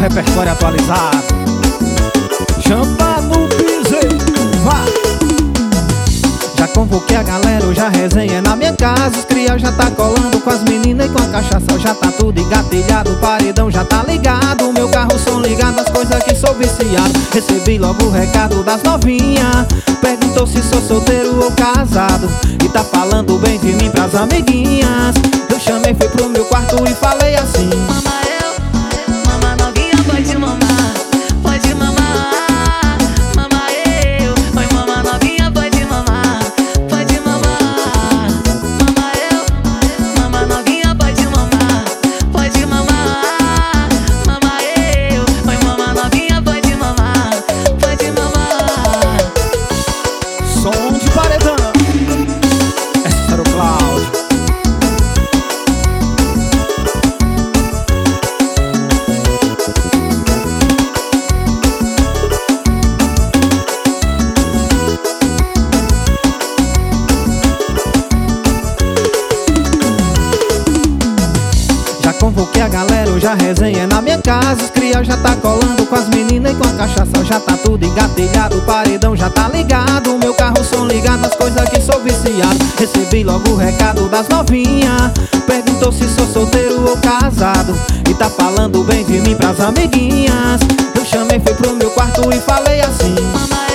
repertório atualizado. Chama no piseiro, vá. Já convoquei a galera, hoje a resenha é na minha casa. Os cria já tá colando com as meninas e com a cachaça. Já tá tudo engatilhado, o paredão já tá ligado. Meu carro som ligado, as coisas que sou viciado. Recebi logo o recado das novinhas. Perguntou se sou solteiro ou casado, e tá falando bem de mim pras amiguinhas. Eu chamei, fui pro meu quarto e falei assim: mama eu, mama novinha, pode mamar, pode mamar. Mama eu, oi mama novinha, pode mamar, pode mamar. Mama eu, mama novinha, pode mamar, pode mamar. Mama eu, oi mama novinha, pode mamar, pode mamar. som de paredão. Esse era o Cláudio. Já convoquei a galera, hoje a resenha é na minha casa. Os cria já tá colando com as meninas e com a cachaça. Já tá tudo engatilhado, o paredão já tá ligado. Meu carro som ligado, as coisas que sou viciado. Recebi logo o recado das novinhas. Perguntou se sou solteiro ou casado, e tá falando bem de mim pras amiguinhas. Eu chamei, fui pro meu quarto e falei assim: Mama